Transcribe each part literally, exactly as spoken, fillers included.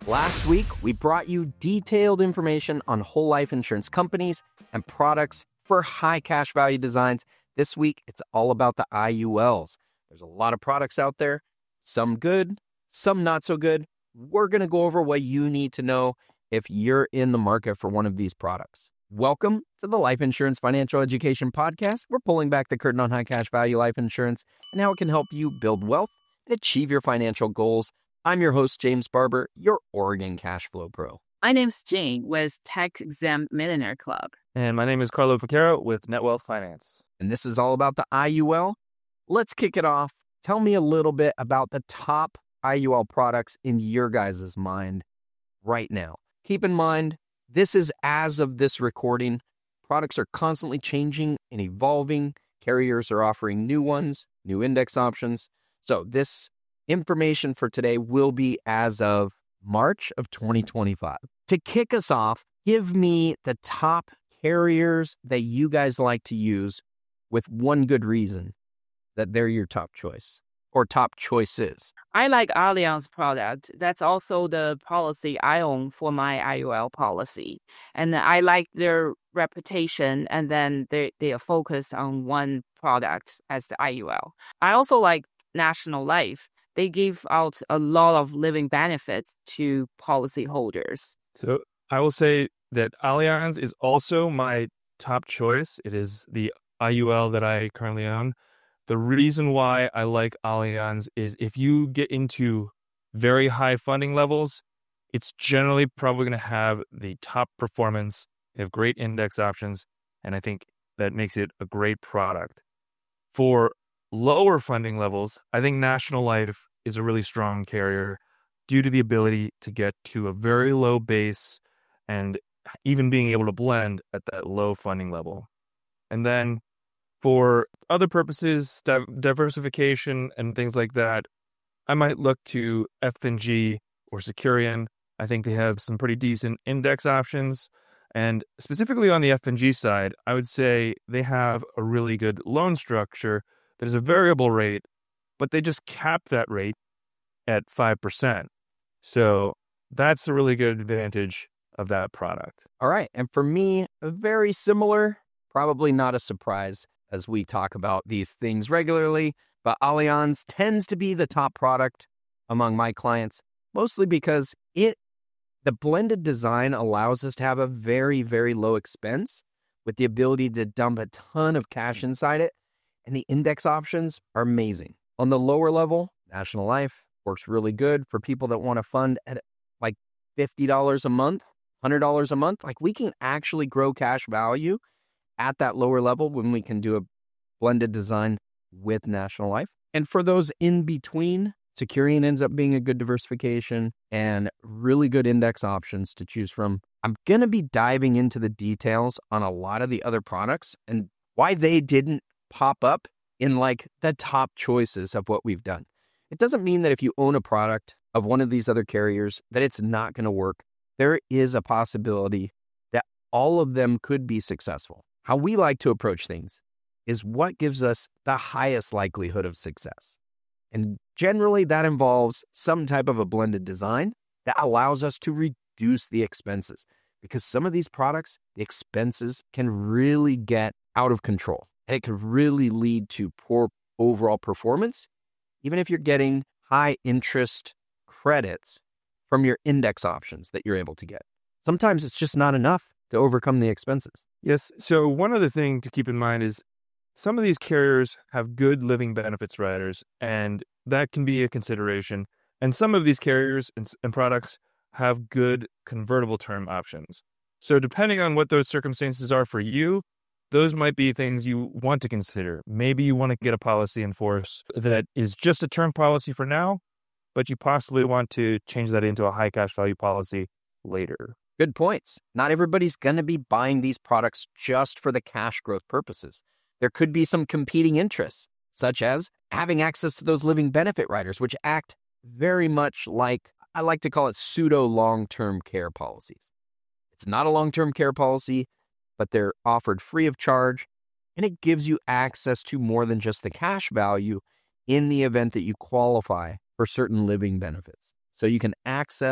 Last week, we brought you detailed information on whole life insurance companies and products for high cash value designs. This week, it's all about the I U Ls. There's a lot of products out there, some good, some not so good. We're going to go over what you need to know if you're in the market for one of these products. Welcome to the Life Insurance Financial Education Podcast. We're pulling back the curtain on high cash value life insurance and how it can help you build wealth and achieve your financial goals. I'm your host, James Barber, your Oregon Cash Flow Pro. My name's Jane with Tax Exempt Millionaire Club. And my name is Carlo Vaquero with NetWealth Finance. And this is all about the I U L. Let's kick it off. Tell me a little bit about the top I U L products in your guys' mind right now. Keep in mind, this is as of this recording. Products are constantly changing and evolving. Carriers are offering new ones, new index options. So this information for today will be as of March of twenty twenty-five. To kick us off, give me the top carriers that you guys like to use with one good reason that they're your top choice or top choices. I like Allianz product. That's also the policy I own for my I U L policy. And I like their reputation, and then they, they are focused on one product as the I U L. I also like National Life. They give out a lot of living benefits to policyholders. So I will say that Allianz is also my top choice. It is the I U L that I currently own. The reason why I like Allianz is if you get into very high funding levels, it's generally probably going to have the top performance. They have great index options, and I think that makes it a great product. For lower funding levels, I think National Life is a really strong carrier due to the ability to get to a very low base and even being able to blend at that low funding level. And then for other purposes, di- diversification and things like that, I might look to F and G or Securian. I think they have some pretty decent index options. And specifically on the F and G side, I would say they have a really good loan structure that is a variable rate, but they just cap that rate at five percent. So that's a really good advantage of that product. All right. And for me, very similar, probably not a surprise as we talk about these things regularly, but Allianz tends to be the top product among my clients, mostly because it, the blended design allows us to have a very, very low expense with the ability to dump a ton of cash inside it. And the index options are amazing. On the lower level, National Life works really good for people that want to fund at like fifty dollars a month, one hundred dollars a month. Like we can actually grow cash value at that lower level when we can do a blended design with National Life. And for those in between, Securian ends up being a good diversification and really good index options to choose from. I'm going to be diving into the details on a lot of the other products and why they didn't pop up in like the top choices of what we've done. It doesn't mean that if you own a product of one of these other carriers that it's not going to work. There is a possibility that all of them could be successful. How we like to approach things is what gives us the highest likelihood of success. And generally that involves some type of a blended design that allows us to reduce the expenses, because some of these products, the expenses can really get out of control and it can really lead to poor overall performance, even if you're getting high interest credits from your index options that you're able to get. Sometimes it's just not enough to overcome the expenses. Yes. So one other thing to keep in mind is some of these carriers have good living benefits riders, and that can be a consideration. And some of these carriers and, and products have good convertible term options. So depending on what those circumstances are for you, those might be things you want to consider. Maybe you want to get a policy in force that is just a term policy for now, but you possibly want to change that into a high cash value policy later. Good points. Not everybody's going to be buying these products just for the cash growth purposes. There could be some competing interests, such as having access to those living benefit riders, which act very much like, I like to call it pseudo long-term care policies. It's not a long-term care policy, but they're offered free of charge, and it gives you access to more than just the cash value in the event that you qualify for certain living benefits. So you can access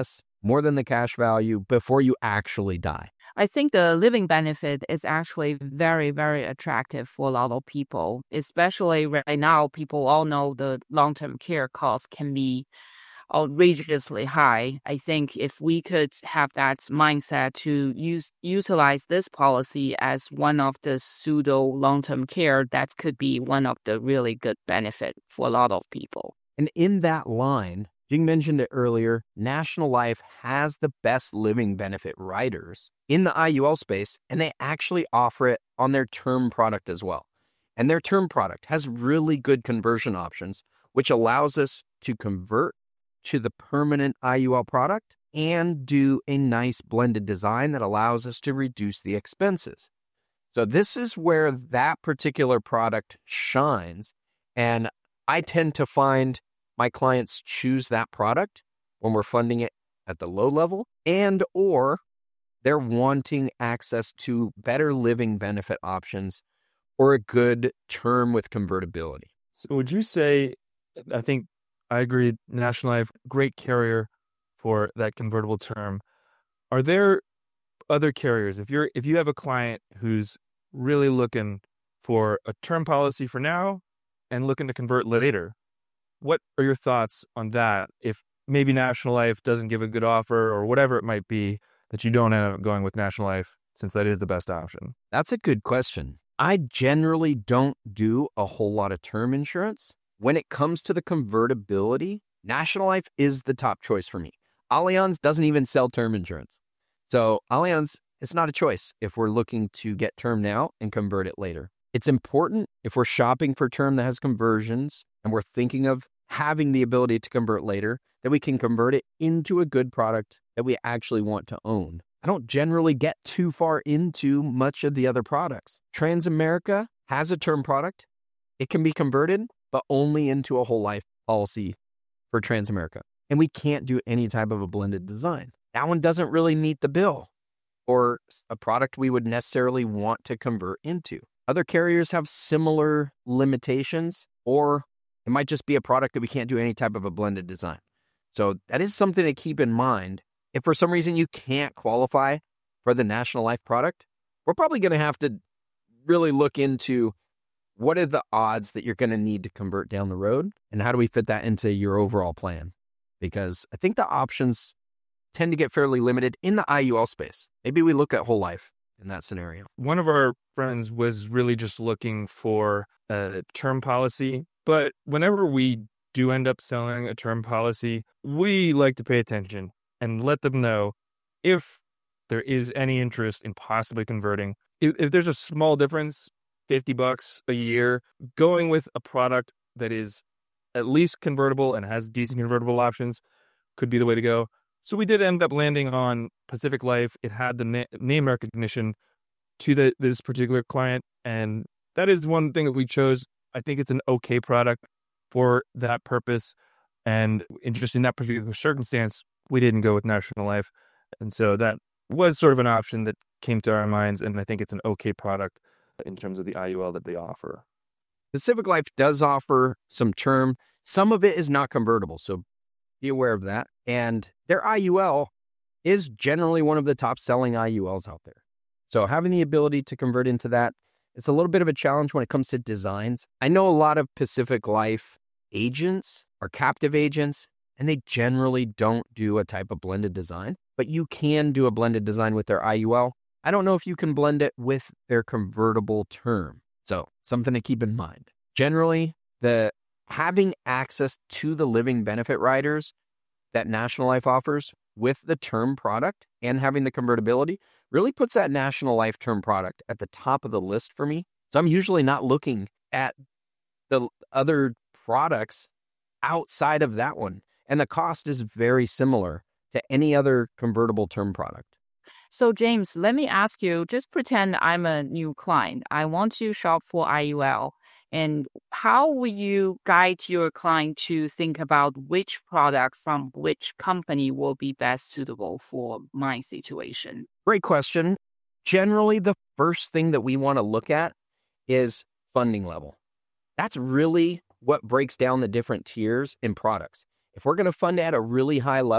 more than the cash value before you actually die. I think the living benefit is actually very, very attractive for a lot of people, especially right now. People all know the long-term care costs can be outrageously high. I think if we could have that mindset to use utilize this policy as one of the pseudo long-term care, that could be one of the really good benefit for a lot of people. And in that line, Jing mentioned it earlier, National Life has the best living benefit riders in the I U L space, and they actually offer it on their term product as well. And their term product has really good conversion options, which allows us to convert to the permanent I U L product and do a nice blended design that allows us to reduce the expenses. So this is where that particular product shines. And I tend to find my clients choose that product when we're funding it at the low level, and or they're wanting access to better living benefit options or a good term with convertibility. So would you say, I think I agree, National Life, great carrier for that convertible term. Are there other carriers? If you're if you have a client who's really looking for a term policy for now and looking to convert later, what are your thoughts on that? If maybe National Life doesn't give a good offer or whatever it might be, that you don't end up going with National Life since that is the best option? That's a good question. I generally don't do a whole lot of term insurance. When it comes to the convertibility, National Life is the top choice for me. Allianz doesn't even sell term insurance. So Allianz, it's not a choice if we're looking to get term now and convert it later. It's important if we're shopping for term that has conversions and we're thinking of having the ability to convert later, that we can convert it into a good product that we actually want to own. I don't generally get too far into much of the other products. Transamerica has a term product. It can be converted, but only into a whole life policy for Transamerica. And we can't do any type of a blended design. That one doesn't really meet the bill or a product we would necessarily want to convert into. Other carriers have similar limitations, or it might just be a product that we can't do any type of a blended design. So that is something to keep in mind. If for some reason you can't qualify for the National Life product, we're probably going to have to really look into what are the odds that you're going to need to convert down the road, and how do we fit that into your overall plan? Because I think the options tend to get fairly limited in the I U L space. Maybe we look at whole life in that scenario. One of our friends was really just looking for a term policy, but whenever we do end up selling a term policy, we like to pay attention and let them know if there is any interest in possibly converting. If, if there's a small difference, fifty bucks a year, going with a product that is at least convertible and has decent convertible options could be the way to go. So we did end up landing on Pacific Life. It had the na- name recognition to the, this particular client, and that is one thing that we chose. I think it's an okay product for that purpose, and in just in that particular circumstance, we didn't go with National Life, and so that was sort of an option that came to our minds, and I think it's an okay product in terms of the I U L that they offer. Pacific Life does offer some term. Some of it is not convertible, so be aware of that. And their I U L is generally one of the top selling I U Ls out there. So having the ability to convert into that, it's a little bit of a challenge when it comes to designs. I know a lot of Pacific Life agents are captive agents, and they generally don't do a type of blended design, but you can do a blended design with their I U L. I don't know if you can blend it with their convertible term. So something to keep in mind. Generally, the having access to the living benefit riders that National Life offers with the term product and having the convertibility really puts that National Life term product at the top of the list for me. So I'm usually not looking at the other products outside of that one. And the cost is very similar to any other convertible term product. So James, let me ask you, just pretend I'm a new client. I want to shop for I U L. And how will you guide your client to think about which product from which company will be best suitable for my situation? Great question. Generally, the first thing that we want to look at is funding level. That's really what breaks down the different tiers in products. If we're going to fund at a really high level,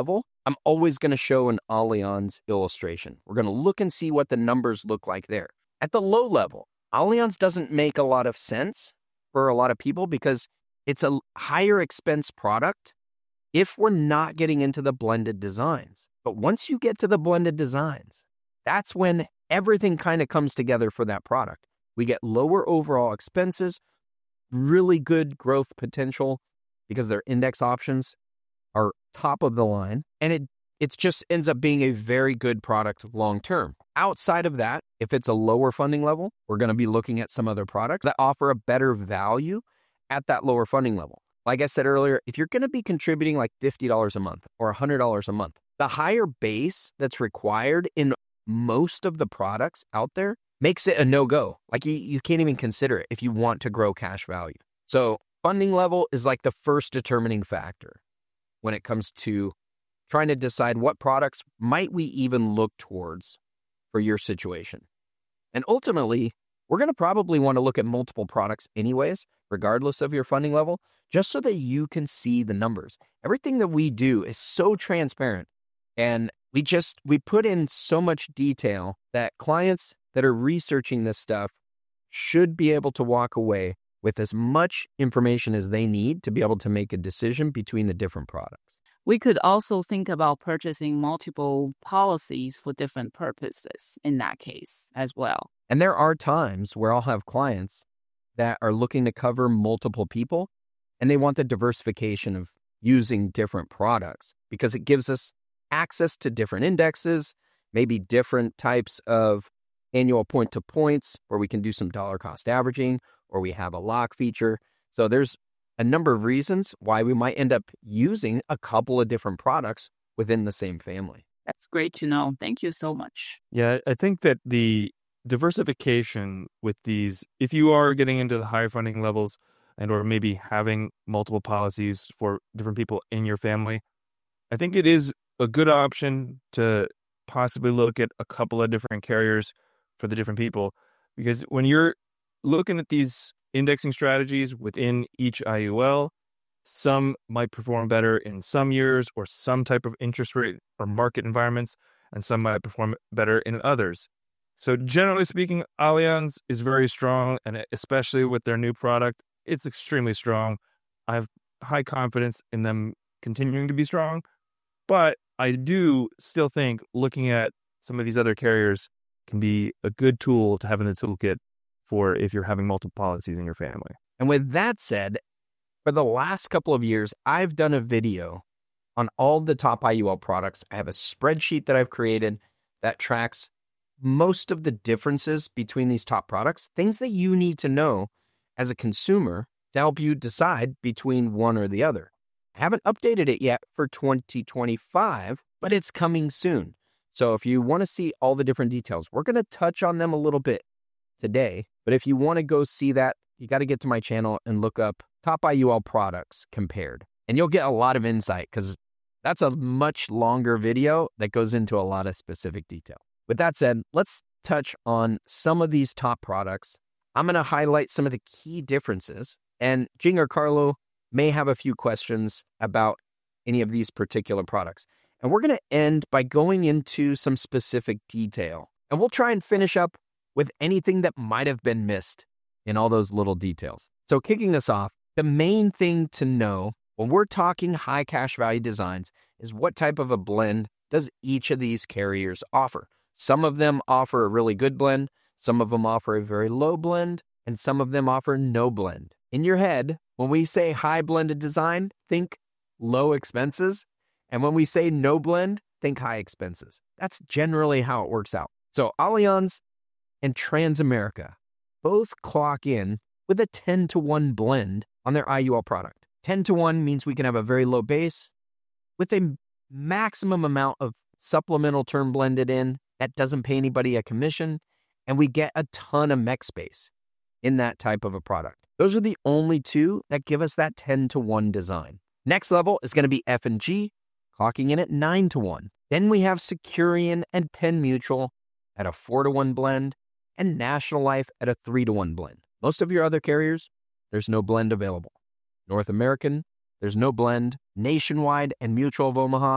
I'm always going to show an Allianz illustration. We're going to look and see what the numbers look like there. At the low level, Allianz doesn't make a lot of sense for a lot of people because it's a higher expense product if we're not getting into the blended designs. But once you get to the blended designs, that's when everything kind of comes together for that product. We get lower overall expenses, really good growth potential because their index options are top of the line, and it it just ends up being a very good product long term. Outside of that, if it's a lower funding level, we're going to be looking at some other products that offer a better value at that lower funding level. Like I said earlier, if you're going to be contributing like fifty dollars a month or one hundred dollars a month, the higher base that's required in most of the products out there makes it a no-go. Like you, you can't even consider it if you want to grow cash value. So funding level is like the first determining factor when it comes to trying to decide what products might we even look towards for your situation. And ultimately, we're going to probably want to look at multiple products anyways, regardless of your funding level, just so that you can see the numbers. Everything that we do is so transparent, and we just, we put in so much detail that clients that are researching this stuff should be able to walk away with as much information as they need to be able to make a decision between the different products. We could also think about purchasing multiple policies for different purposes in that case as well. And there are times where I'll have clients that are looking to cover multiple people, and they want the diversification of using different products because it gives us access to different indexes, maybe different types of annual point to points where we can do some dollar cost averaging, or we have a lock feature. So there's a number of reasons why we might end up using a couple of different products within the same family. That's great to know. Thank you so much. Yeah, I think that the diversification with these, if you are getting into the higher funding levels and or maybe having multiple policies for different people in your family, I think it is a good option to possibly look at a couple of different carriers for the different people. Because when you're looking at these indexing strategies within each I U L, some might perform better in some years or some type of interest rate or market environments, and some might perform better in others. So generally speaking, Allianz is very strong, and especially with their new product, it's extremely strong. I have high confidence in them continuing to be strong, but I do still think looking at some of these other carriers can be a good tool to have in the toolkit for if you're having multiple policies in your family. And with that said, for the last couple of years, I've done a video on all the top I U L products. I have a spreadsheet that I've created that tracks most of the differences between these top products, things that you need to know as a consumer to help you decide between one or the other. I haven't updated it yet for twenty twenty-five, but it's coming soon. So if you want to see all the different details, we're going to touch on them a little bit today. But if you want to go see that, you got to get to my channel and look up top I U L products compared. And you'll get a lot of insight because that's a much longer video that goes into a lot of specific detail. With that said, let's touch on some of these top products. I'm going to highlight some of the key differences, and Jing or Carlo may have a few questions about any of these particular products. And we're going to end by going into some specific detail. And we'll try and finish up with anything that might have been missed in all those little details. So kicking us off, the main thing to know when we're talking high cash value designs is what type of a blend does each of these carriers offer. Some of them offer a really good blend, some of them offer a very low blend, and some of them offer no blend. In your head, when we say high blended design, think low expenses. And when we say no blend, think high expenses. That's generally how it works out. So Allianz and Transamerica both clock in with a ten to one blend on their I U L product. ten to one means we can have a very low base with a maximum amount of supplemental term blended in that doesn't pay anybody a commission, and we get a ton of mech space in that type of a product. Those are the only two that give us that ten to one design. Next level is going to be F and G, clocking in at nine to one. Then we have Securian and Penn Mutual at a four to one blend, and National Life at a three to one blend. Most of your other carriers, there's no blend available. North American, there's no blend. Nationwide and Mutual of Omaha,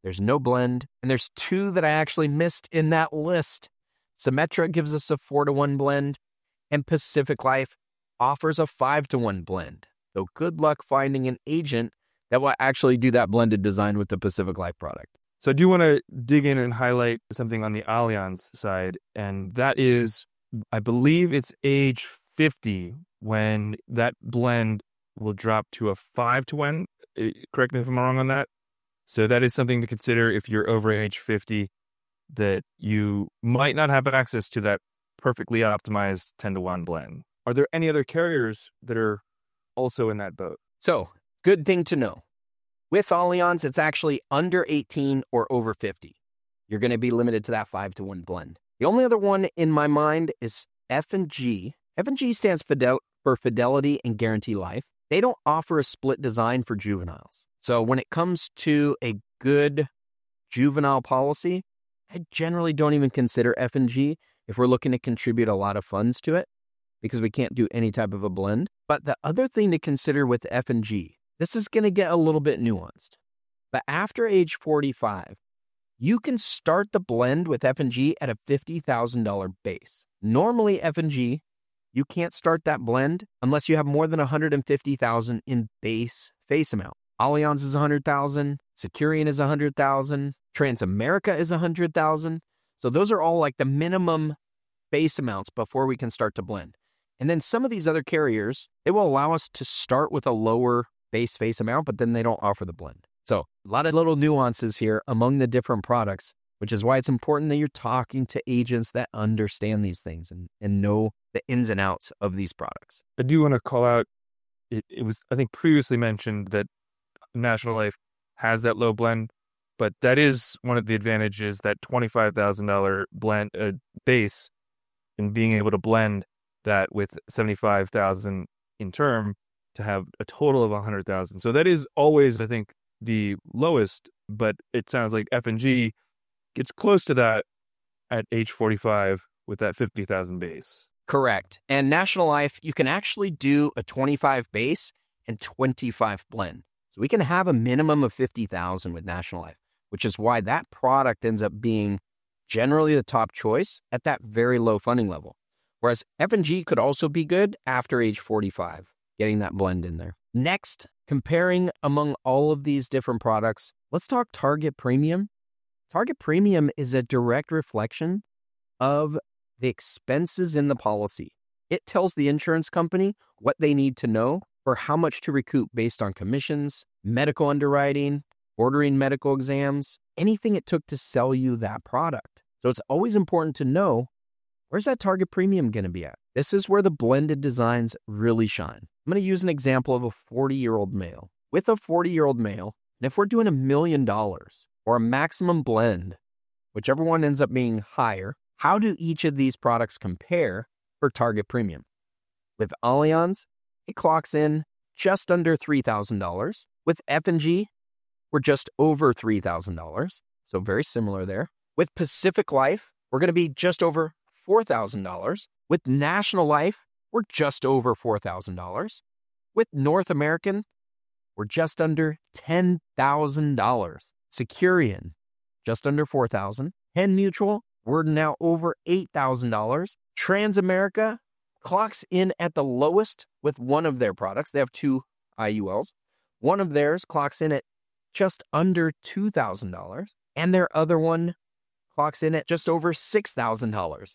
there's no blend, and there's two that I actually missed in that list. Symetra gives us a four to one blend, and Pacific Life offers a five to one blend. So good luck finding an agent that will actually do that blended design with the Pacific Life product. So I do want to dig in and highlight something on the Allianz side, and that is, I believe it's age fifty when that blend will drop to a five to one. Correct me if I'm wrong on that. So that is something to consider if you're over age fifty, that you might not have access to that perfectly optimized ten to one blend. Are there any other carriers that are also in that boat? So, good thing to know. With Allianz, it's actually under eighteen or over fifty. You're going to be limited to that five to one blend. The only other one in my mind is F and G. F and G stands fidel- for Fidelity and Guarantee Life. They don't offer a split design for juveniles. So when it comes to a good juvenile policy, I generally don't even consider F and G if we're looking to contribute a lot of funds to it, because we can't do any type of a blend. But the other thing to consider with F and G, this is going to get a little bit nuanced. But after age forty-five, you can start the blend with F and G at a fifty thousand dollars base. Normally, F and G, you can't start that blend unless you have more than one hundred fifty thousand dollars in base face amount. Allianz is one hundred thousand dollars, Securian is one hundred thousand dollars, Transamerica is one hundred thousand dollars. So those are all like the minimum base amounts before we can start to blend. And then some of these other carriers, they will allow us to start with a lower base face amount, but then they don't offer the blend. So a lot of little nuances here among the different products, which is why it's important that you're talking to agents that understand these things and, and know the ins and outs of these products. I do want to call out, it, it was, I think, previously mentioned that National Life has that low blend, but that is one of the advantages, that twenty-five thousand dollars blend uh, base, and being able to blend that with seventy-five thousand dollars in term to have a total of one hundred thousand dollars. So that is always, I think, the lowest, but it sounds like F and G gets close to that at age forty-five with that fifty thousand base. Correct. And National Life, you can actually do a twenty-five base and twenty-five blend. So we can have a minimum of fifty thousand with National Life, which is why that product ends up being generally the top choice at that very low funding level. Whereas F and G could also be good after age forty-five, getting that blend in there. Next, comparing among all of these different products, let's talk Target Premium. Target Premium is a direct reflection of the expenses in the policy. It tells the insurance company what they need to know for how much to recoup based on commissions, medical underwriting, ordering medical exams, anything it took to sell you that product. So it's always important to know, where's that Target Premium going to be at? This is where the blended designs really shine. I'm going to use an example of a forty-year-old male. With a forty-year-old male, and if we're doing a million dollars or a maximum blend, whichever one ends up being higher, how do each of these products compare for Target Premium? With Allianz, it clocks in just under three thousand dollars. With F and G, we're just over three thousand dollars, so very similar there. With Pacific Life, we're going to be just over four thousand dollars. With National Life, we're just over four thousand dollars. With North American, we're just under ten thousand dollars. Securian, just under four thousand dollars. Penn Mutual, we're now over eight thousand dollars. Transamerica clocks in at the lowest with one of their products. They have two I U Ls. One of theirs clocks in at just under two thousand dollars. And their other one clocks in at just over six thousand dollars.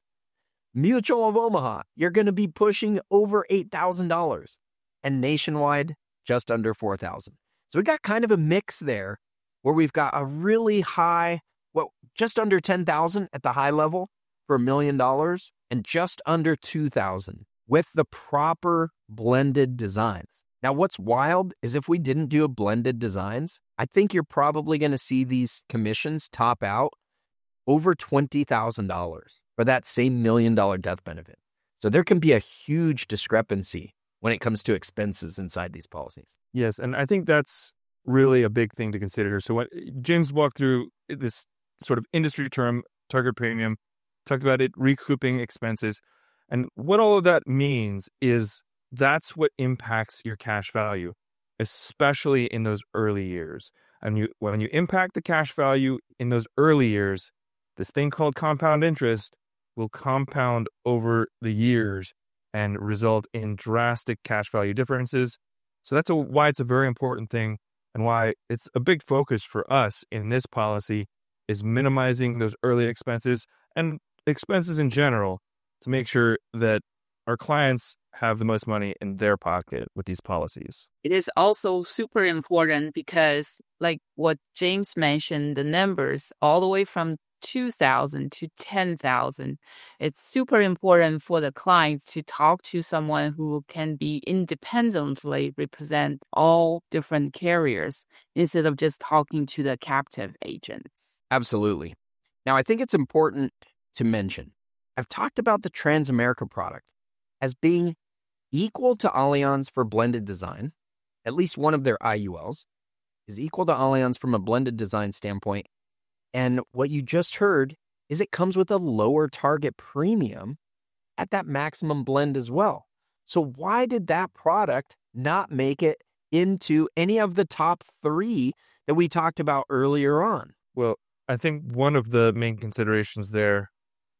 Mutual of Omaha, you're going to be pushing over eight thousand dollars. And Nationwide, just under four thousand dollars. So we got kind of a mix there where we've got a really high, well, just under ten thousand dollars at the high level for a million dollars and just under two thousand dollars with the proper blended designs. Now, what's wild is if we didn't do a blended designs, I think you're probably going to see these commissions top out over twenty thousand dollars for that same million dollar death benefit. So there can be a huge discrepancy when it comes to expenses inside these policies. Yes, and I think that's really a big thing to consider. So what James walked through this sort of industry term, Target Premium, talked about it recouping expenses. And what all of that means is that's what impacts your cash value, especially in those early years. And you, when you impact the cash value in those early years, this thing called compound interest will compound over the years and result in drastic cash value differences. So that's a, why it's a very important thing, and why it's a big focus for us in this policy is minimizing those early expenses and expenses in general to make sure that our clients have the most money in their pocket with these policies. It is also super important because, like what James mentioned, the numbers all the way from two thousand to ten thousand. It's super important for the client to talk to someone who can be independently represent all different carriers instead of just talking to the captive agents. Absolutely. Now, I think it's important to mention, I've talked about the Transamerica product as being equal to Allianz for blended design. At least one of their I U Ls is equal to Allianz from a blended design standpoint. And what you just heard is it comes with a lower target premium at that maximum blend as well. So why did that product not make it into any of the top three that we talked about earlier on? Well, I think one of the main considerations there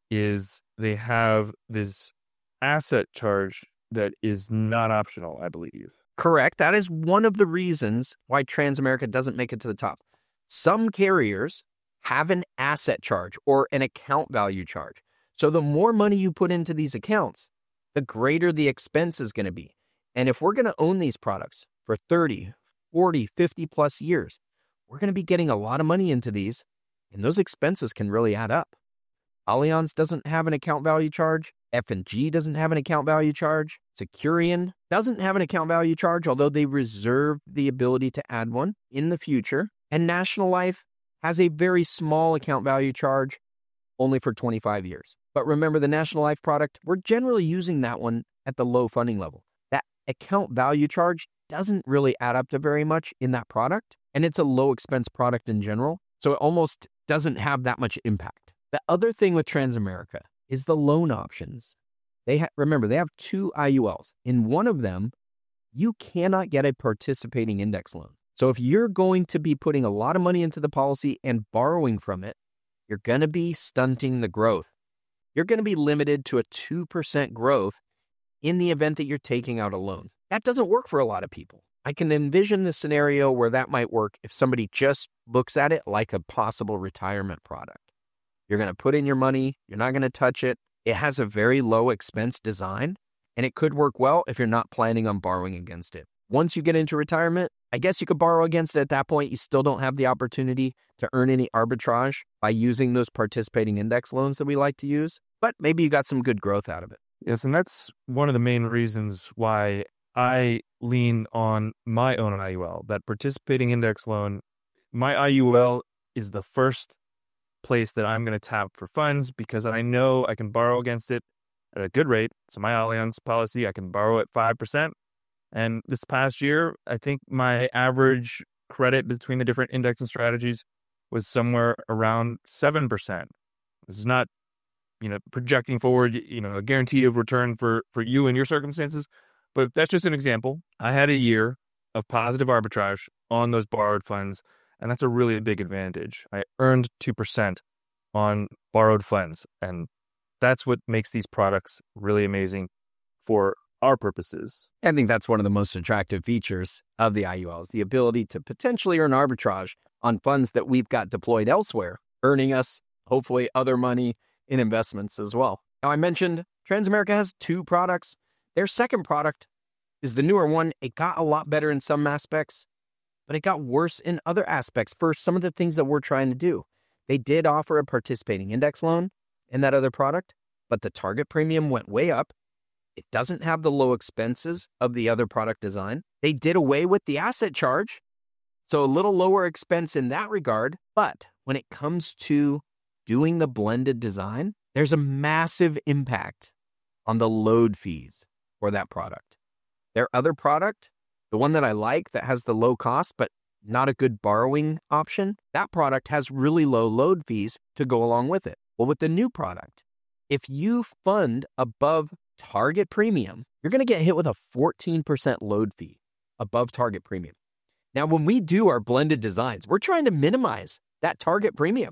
is they have this asset charge that is not optional, I believe. Correct. That is one of the reasons why Transamerica doesn't make it to the top. Some carriers have an asset charge or an account value charge. So the more money you put into these accounts, the greater the expense is going to be. And if we're going to own these products for thirty, forty, fifty plus years, we're going to be getting a lot of money into these, and those expenses can really add up. Allianz doesn't have an account value charge. F and G doesn't have an account value charge. Securian doesn't have an account value charge, although they reserve the ability to add one in the future. And National Life has a very small account value charge, only for twenty-five years. But remember, the National Life product, we're generally using that one at the low funding level. That account value charge doesn't really add up to very much in that product, and it's a low expense product in general, so it almost doesn't have that much impact. The other thing with Transamerica is the loan options. They ha- remember, they have two I U Ls. In one of them, you cannot get a participating index loan. So if you're going to be putting a lot of money into the policy and borrowing from it, you're going to be stunting the growth. You're going to be limited to a two percent growth in the event that you're taking out a loan. That doesn't work for a lot of people. I can envision the scenario where that might work if somebody just looks at it like a possible retirement product. You're going to put in your money. You're not going to touch it. It has a very low expense design, and it could work well if you're not planning on borrowing against it. Once you get into retirement, I guess you could borrow against it at that point. You still don't have the opportunity to earn any arbitrage by using those participating index loans that we like to use, but maybe you got some good growth out of it. Yes, and that's one of the main reasons why I lean on my own I U L, that participating index loan. My I U L is the first place that I'm going to tap for funds because I know I can borrow against it at a good rate. So my Allianz policy, I can borrow at five percent. And this past year, I think my average credit between the different indexing strategies was somewhere around seven percent. This is not, you know, projecting forward, you know, a guarantee of return for, for you and your circumstances, but that's just an example. I had a year of positive arbitrage on those borrowed funds, and that's a really big advantage. I earned two percent on borrowed funds, and that's what makes these products really amazing for our purposes. I think that's one of the most attractive features of the I U Ls, the ability to potentially earn arbitrage on funds that we've got deployed elsewhere, earning us, hopefully, other money in investments as well. Now, I mentioned Transamerica has two products. Their second product is the newer one. It got a lot better in some aspects, but it got worse in other aspects for some of the things that we're trying to do. They did offer a participating index loan in that other product, but the target premium went way up. It doesn't have the low expenses of the other product design. They did away with the asset charge, so a little lower expense in that regard. But when it comes to doing the blended design, there's a massive impact on the load fees for that product. Their other product, the one that I like that has the low cost but not a good borrowing option, that product has really low load fees to go along with it. Well, with the new product, if you fund above target premium, you're going to get hit with a fourteen percent load fee above target premium. Now, when we do our blended designs, we're trying to minimize that target premium.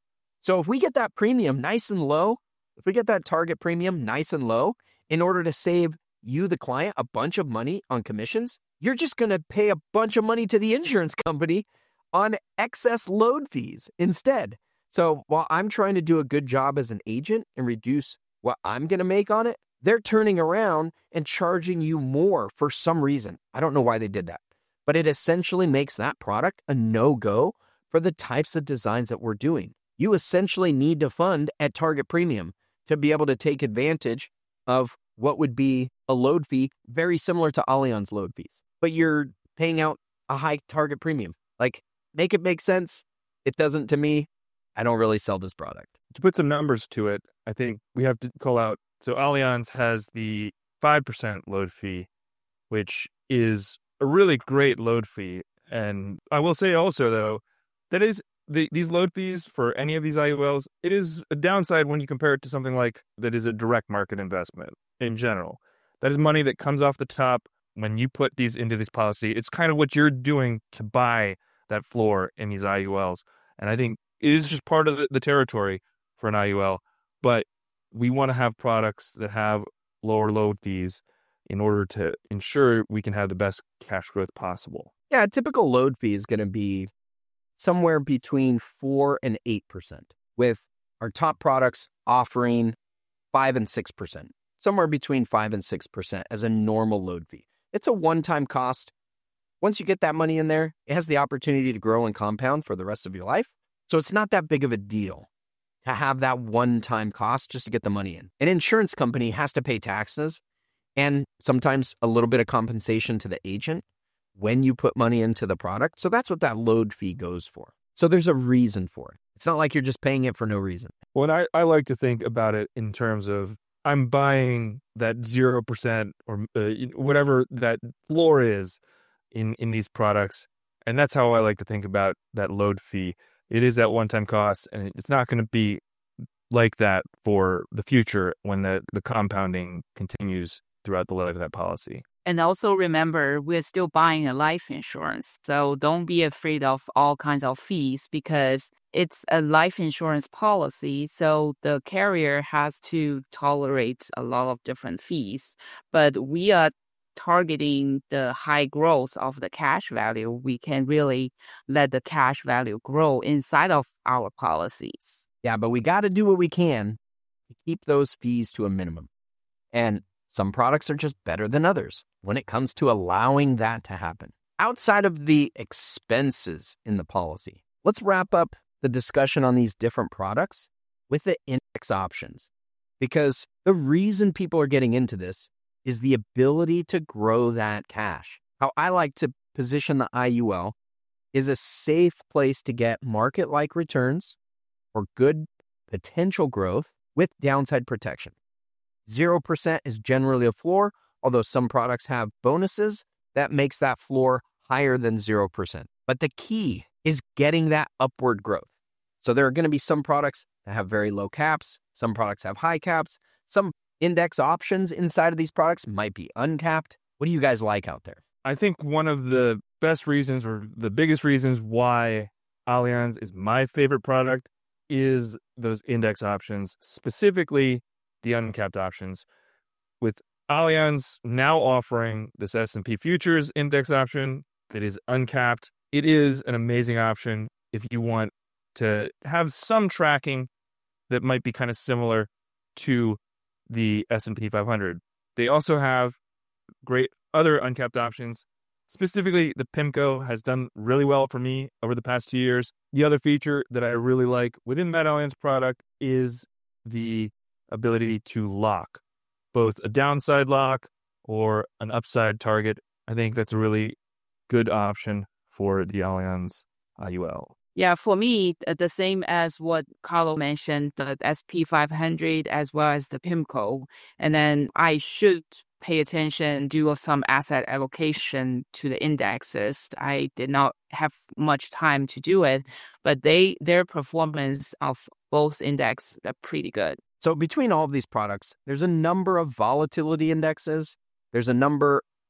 So if we get that premium nice and low, if we get that target premium nice and low, in order to save you, the client, a bunch of money on commissions, you're just going to pay a bunch of money to the insurance company on excess load fees instead. So while I'm trying to do a good job as an agent and reduce what I'm going to make on it, they're turning around and charging you more for some reason. I don't know why they did that, but it essentially makes that product a no-go for the types of designs that we're doing. You essentially need to fund at target premium to be able to take advantage of what would be a load fee very similar to Allianz load fees, but you're paying out a high target premium. Like, make it make sense. It doesn't to me. I don't really sell this product. To put some numbers to it, I think we have to call out. So Allianz has the five percent load fee, which is a really great load fee. And I will say also, though, that is the, these load fees for any of these I U Ls, it is a downside when you compare it to something like that is a direct market investment in general. That is money that comes off the top when you put these into this policy. It's kind of what you're doing to buy that floor in these I U Ls. And I think it is just part of the, the territory for an I U L. But we want to have products that have lower load fees in order to ensure we can have the best cash growth possible. Yeah, a typical load fee is going to be somewhere between four and eight percent, with our top products offering five and six percent, somewhere between five and six percent as a normal load fee. It's a one-time cost. Once you get that money in there, it has the opportunity to grow and compound for the rest of your life. So it's not that big of a deal to have that one-time cost just to get the money in. An insurance company has to pay taxes and sometimes a little bit of compensation to the agent when you put money into the product. So that's what that load fee goes for. So there's a reason for it. It's not like you're just paying it for no reason. Well, I, I like to think about it in terms of I'm buying that zero percent or uh, whatever that floor is in, in these products. And that's how I like to think about that load fee. It is that one-time cost, and it's not going to be like that for the future when the, the compounding continues throughout the life of that policy. And also remember, we're still buying a life insurance. So don't be afraid of all kinds of fees because it's a life insurance policy. So the carrier has to tolerate a lot of different fees. But we are targeting the high growth of the cash value. We can really let the cash value grow inside of our policies. Yeah, but we got to do what we can to keep those fees to a minimum. And some products are just better than others when it comes to allowing that to happen. Outside of the expenses in the policy, let's wrap up the discussion on these different products with the index options. Because the reason people are getting into this is the ability to grow that cash. How I like to position the I U L is a safe place to get market-like returns or good potential growth with downside protection. zero percent is generally a floor, although some products have bonuses that makes that floor higher than zero percent. But the key is getting that upward growth. So there are going to be some products that have very low caps. Some products have high caps. Some index options inside of these products might be uncapped. What do you guys like out there? I think one of the best reasons or the biggest reasons why Allianz is my favorite product is those index options, specifically the uncapped options. With Allianz now offering this S and P futures index option that is uncapped, it is an amazing option if you want to have some tracking that might be kind of similar to the S and P five hundred. They also have great other uncapped options. Specifically, the PIMCO has done really well for me over the past two years. The other feature that I really like within that Allianz product is the ability to lock, both a downside lock or an upside target. I think that's a really good option for the Allianz I U L. Yeah, for me, the same as what Carlo mentioned, the S and P five hundred as well as the PIMCO. And then I should pay attention, do some asset allocation to the indexes. I did not have much time to do it, but they their performance of both index are pretty good. So between all of these products, there's a number of volatility indexes. There's a number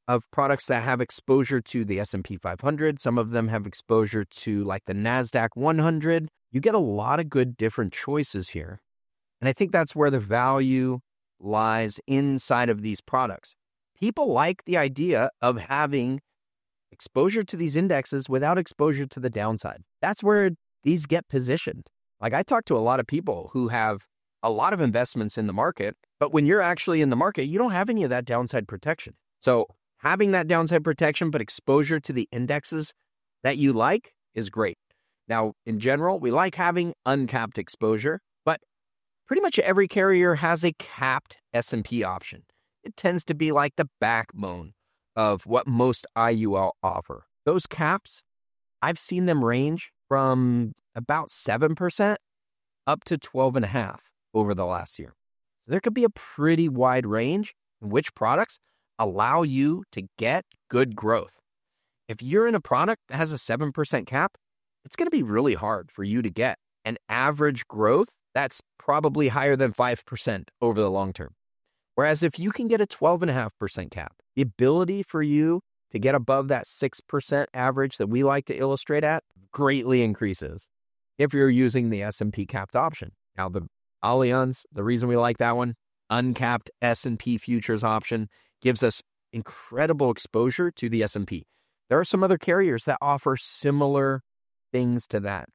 of products that have exposure to the S and P five hundred. Some of them have exposure to like the NASDAQ one hundred. You get a lot of good different choices here. And I think that's where the value lies inside of these products. People like the idea of having exposure to these indexes without exposure to the downside. That's where these get positioned. Like I talk to a lot of people who have a lot of investments in the market, but when you're actually in the market, you don't have any of that downside protection. So having that downside protection, but exposure to the indexes that you like is great. Now, in general, we like having uncapped exposure, but pretty much every carrier has a capped S and P option. It tends to be like the backbone of what most I U L offer. Those caps, I've seen them range from about seven percent up to twelve point five over the last year. So there could be a pretty wide range in which products allow you to get good growth. If you're in a product that has a seven percent cap, it's going to be really hard for you to get an average growth that's probably higher than five percent over the long term. Whereas if you can get a twelve point five percent cap, the ability for you to get above that six percent average that we like to illustrate at greatly increases if you're using the S and P capped option. Now, the Allianz, the reason we like that one, uncapped S and P futures option, gives us incredible exposure to the S and P. There are some other carriers that offer similar things to that.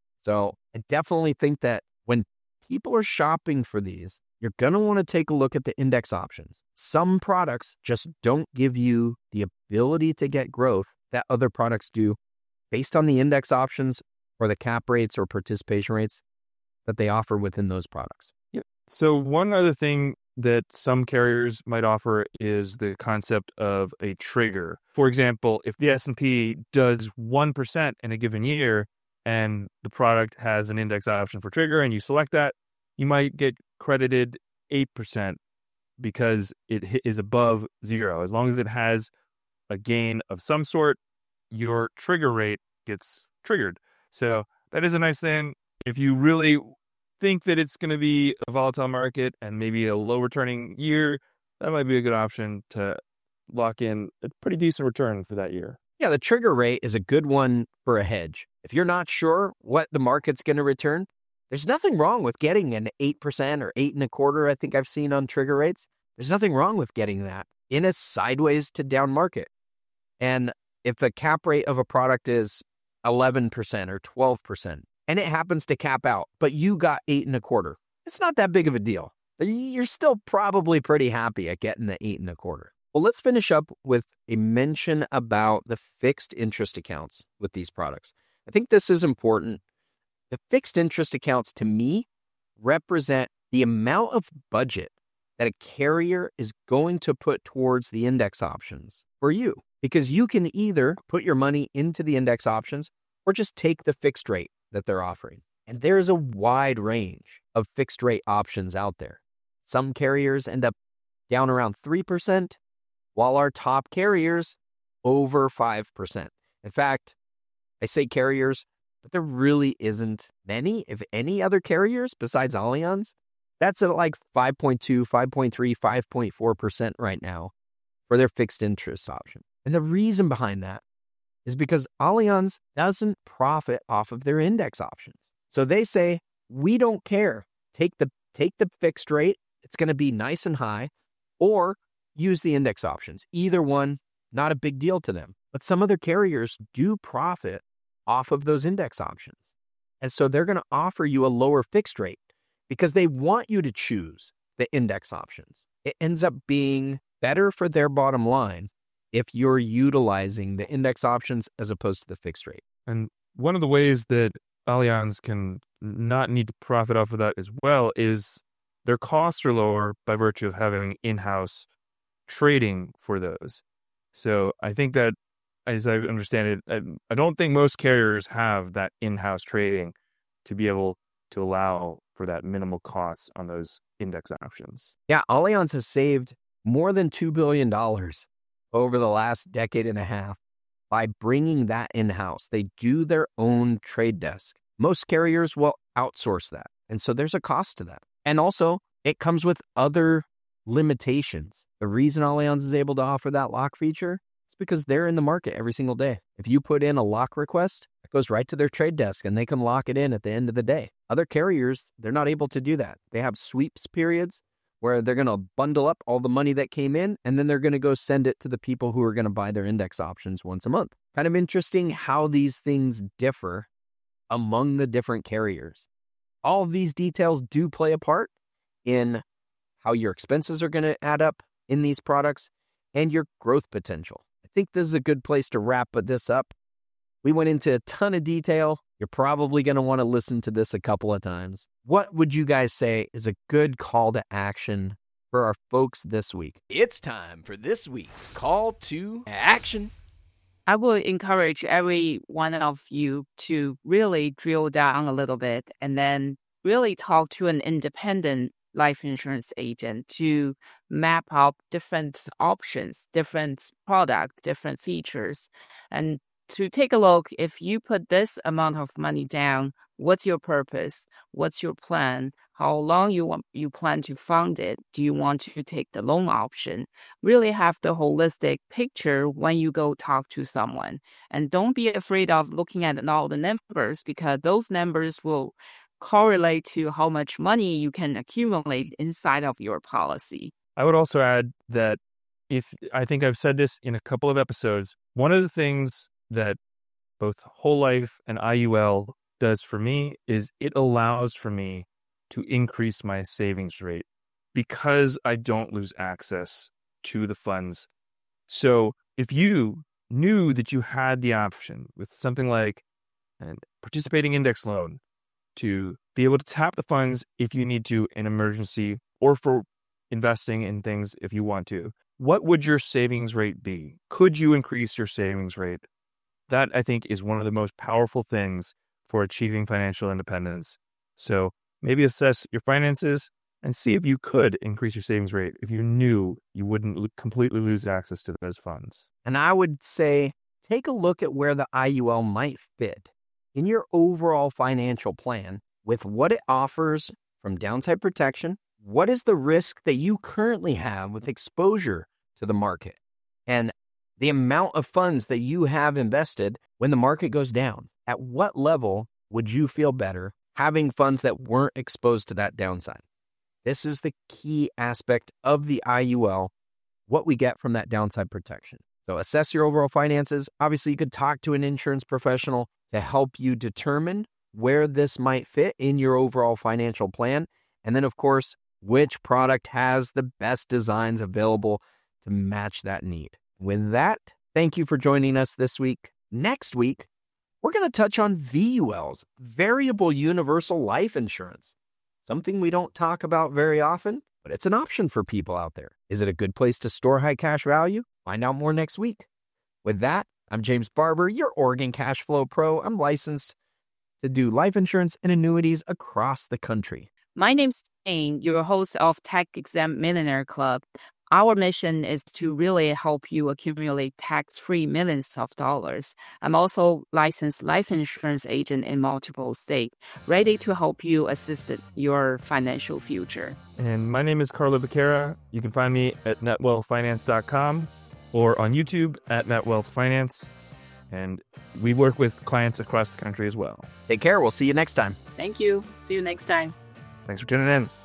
So I definitely think that when people are shopping for these, you're going to want to take a look at the index options. Some products just don't give you the ability to get growth that other products do based on the index options or the cap rates or participation rates that they offer within those products. Yeah. So one other thing that some carriers might offer is the concept of a trigger. For example, if the S and P does one percent in a given year and the product has an index option for trigger and you select that, you might get credited eight percent because it is above zero. As long as it has a gain of some sort, your trigger rate gets triggered. So that is a nice thing. If you really think that it's going to be a volatile market and maybe a low returning year, that might be a good option to lock in a pretty decent return for that year. Yeah, the trigger rate is a good one for a hedge. If you're not sure what the market's going to return, there's nothing wrong with getting an eight percent or eight and a quarter, I think I've seen on trigger rates. There's nothing wrong with getting that in a sideways to down market. And if the cap rate of a product is eleven percent or twelve percent, and it happens to cap out, but you got eight and a quarter, it's not that big of a deal. You're still probably pretty happy at getting the eight and a quarter. Well, let's finish up with a mention about the fixed interest accounts with these products. I think this is important. The fixed interest accounts, to me, represent the amount of budget that a carrier is going to put towards the index options for you. Because you can either put your money into the index options or just take the fixed rate that they're offering. And there's a wide range of fixed rate options out there. Some carriers end up down around three percent, while our top carriers over five percent. In fact, I say carriers, but there really isn't many, if any, other carriers besides Allianz. That's at like five point two, five point three, five point four percent right now for their fixed interest option. And the reason behind that is because Allianz doesn't profit off of their index options. So they say, we don't care. Take the take the fixed rate. It's going to be nice and high, or use the index options. Either one, not a big deal to them. But some other carriers do profit off of those index options. And so they're going to offer you a lower fixed rate because they want you to choose the index options. It ends up being better for their bottom line if you're utilizing the index options as opposed to the fixed rate. And one of the ways that Allianz can not need to profit off of that as well is their costs are lower by virtue of having in-house trading for those. So I think that, as I understand it, I, I don't think most carriers have that in-house trading to be able to allow for that minimal costs on those index options. Yeah, Allianz has saved more than two billion dollars over the last decade and a half by bringing that in-house. They do their own trade desk. Most carriers will outsource that. And so there's a cost to that. And also, it comes with other limitations. The reason Allianz is able to offer that lock feature is because they're in the market every single day. If you put in a lock request, it goes right to their trade desk and they can lock it in at the end of the day. Other carriers, they're not able to do that. They have sweeps periods where they're going to bundle up all the money that came in and then they're going to go send it to the people who are going to buy their index options once a month. Kind of interesting how these things differ among the different carriers. All of these details do play a part in how your expenses are going to add up in these products and your growth potential. I think this is a good place to wrap this up. We went into a ton of detail. You're probably going to want to listen to this a couple of times. What would you guys say is a good call to action for our folks this week? It's time for this week's call to action. I would encourage every one of you to really drill down a little bit and then really talk to an independent life insurance agent to map out different options, different products, different features, and to take a look. If you put this amount of money down, what's your purpose? What's your plan? How long you want you plan to fund it? Do you want to take the loan option? Really have the holistic picture when you go talk to someone. And don't be afraid of looking at all the numbers, because those numbers will correlate to how much money you can accumulate inside of your policy. I would also add that if I think I've said this in a couple of episodes, one of the things that both Whole Life and I U L does for me is it allows for me to increase my savings rate because I don't lose access to the funds. So if you knew that you had the option with something like a participating index loan to be able to tap the funds if you need to in emergency or for investing in things if you want to, what would your savings rate be? Could you increase your savings rate? That, I think, is one of the most powerful things for achieving financial independence. So maybe assess your finances and see if you could increase your savings rate if you knew you wouldn't lo- completely lose access to those funds. And I would say take a look at where the I U L might fit in your overall financial plan with what it offers from downside protection. What is the risk that you currently have with exposure to the market and the amount of funds that you have invested when the market goes down? At what level would you feel better having funds that weren't exposed to that downside? This is the key aspect of the I U L, what we get from that downside protection. So assess your overall finances. Obviously, you could talk to an insurance professional to help you determine where this might fit in your overall financial plan. And then, of course, which product has the best designs available to match that need. With that, thank you for joining us this week. Next week, we're going to touch on V U Ls, Variable Universal Life Insurance. Something we don't talk about very often, but it's an option for people out there. Is it a good place to store high cash value? Find out more next week. With that, I'm James Barber, your Oregon Cash Flow Pro. I'm licensed to do life insurance and annuities across the country. My name's Jane, your host of Tax Exempt Millionaire Club. Our mission is to really help you accumulate tax-free millions of dollars. I'm also licensed life insurance agent in multiple states, ready to help you assist your financial future. And my name is Carlo Becerra. You can find me at net wealth finance dot com or on YouTube at NetWealthFinance. And we work with clients across the country as well. Take care. We'll see you next time. Thank you. See you next time. Thanks for tuning in.